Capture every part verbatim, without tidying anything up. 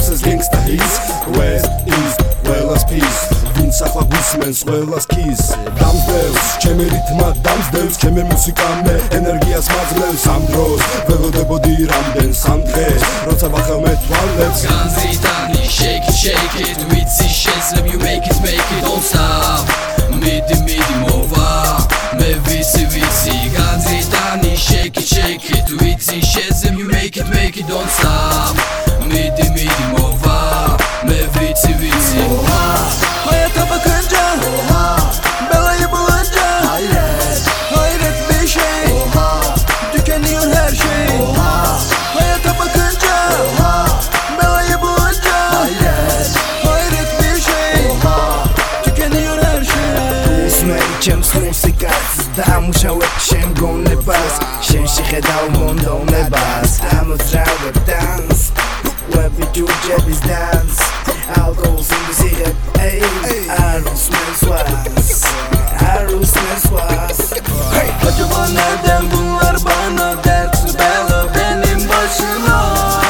ეს gangsta hits West, East, ყველას peace ვინც ახლა გვისმენს ყველას kiss დამძდევს, ჩემი რითმა დამძდევს ჩემი მუსიკა მე ენერგიას მაძლევს ამ დროს ველოდებოდი რამდენს ამ დღეს როცა ვახელმე თვალებს განზიდანი shake it, shake it ვიცი შეძლებ you make it, make it don't stop მიდი, მიდი მოვა მე ვიცი, ვიცი განზიდანი shake it, shake it ვიცი შეძლებ you make it, make it don't stop მიდი, მიდი მოვა მე ვიცი, ვიცი hayata bakınca belayı bulunca hayret bir şey tükeniyor her şey hayata bakınca belayı bulunca hayret bir şey tükeniyor her şey Smercem muzyka zamuşałek się gony bas się się hedał mondo nebas I'm a driver dance Where we do jabbies dance Alcohol in the cigarette Ey Arus meswas Arus meswas Acaba nereden bunlar bana dert bela benim başıma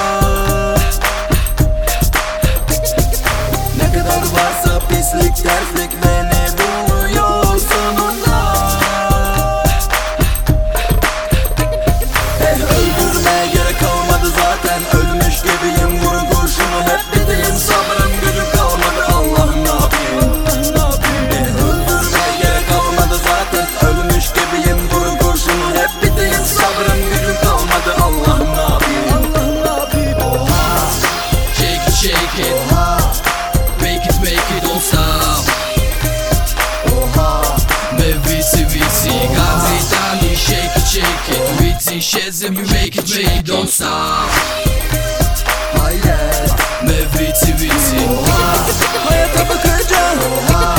Ne kadar varsa pislik terslik beni buluyor sonunda Eh öldürmeye gerek kalmadı zaten ölmüş gibiyim vurun kurşunu hep biteyim sabrım gücüm kalmadı Allah'ım ne yapayım Eh öldürmeye gerek kalmadı zaten ölmüş gibiyim vurun kurşunu hep biteyim sabrım gücüm kalmadı Allah'ım ne yapayım shake it, shake it make it, make it don't stop მე ვიცი, ვიცი განზიდანი shake it, shake it ვიცი შეძლებ you make it, make it don't stop მე ვიცი, ვიცი hayata bakınca